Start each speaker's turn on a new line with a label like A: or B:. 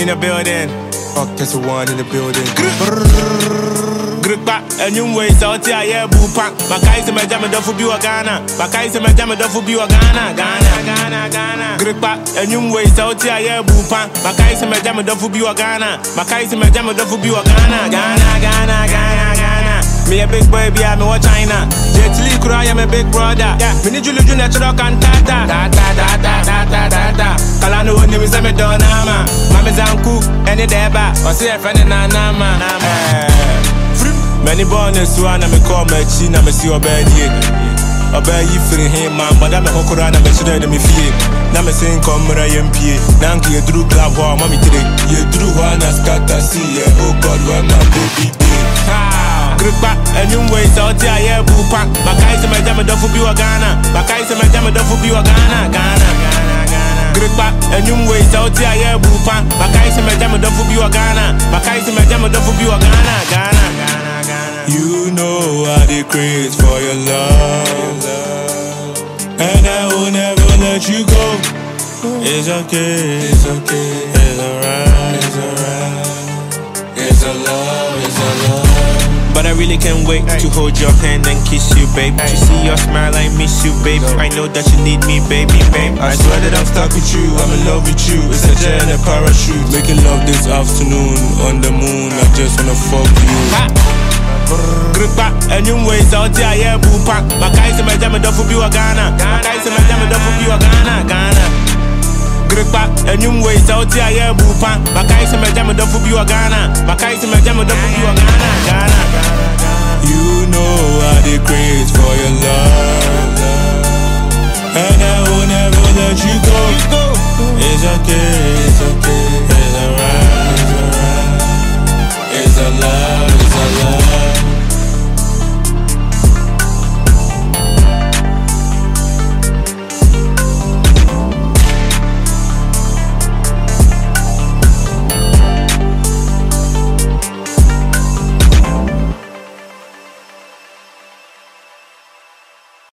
A: the building. Octus one in the building. Grip back, and you waste out here, yeah, boo pack. Makai to my jam and for you a Ghana. Makai to my jam and for you a Ghana. Ghana. Grip back, and you waste out here, yeah, boo pack. Makai to my jam and for you a Ghana. Makai to my jam and for you a Ghana. Ghana. Me a big boy, be I'm in China. Jetly cry, I'm a big brother. Me need you to do natural cantata. Kalano when you is a Madonna. Mama Zanku, any deba, or say a friend in Nama. Many bonus one, I'm a call my chin, I'm a see your bed. Obey you for him, man, but I'm a Hokorana, I'm a student of me fear. Now I'm saying, come, MP. Nanky, you drew club, mommy today. You drew one as Kata see, oh God, where my baby be. Grip back, and you waste out here, yeah, boo pack. Makai to my jam and for you a Ghana. Makai to my jam and for you a Ghana. Grip back, and you waste out here, yeah, boo pack. Makai to my jam and for you a Ghana. Makai to my jam and for you a Ghana. You know I decrease for your love, and I will never let you go. It's okay, it's alright, it's a love. But I really can't wait to hold your hand and kiss you, babe. To see your smile, I miss you, babe. I know that you need me, baby. I swear that I'm stuck with you, I'm in love with you. It's a jet and a parachute. Making love this afternoon on the moon. I just wanna fuck you. Grip back, and you waste out here, yeah, boo pack. Makai to my jam and for you a Ghana. Makai to my jam and for you a Ghana. Grip back, and you waste out here, yeah, boo pack. Makai to my jam and for you a Ghana. Makai to my jam and for you a Ghana. You know I decrease for your love, and I will never let you go. It's okay.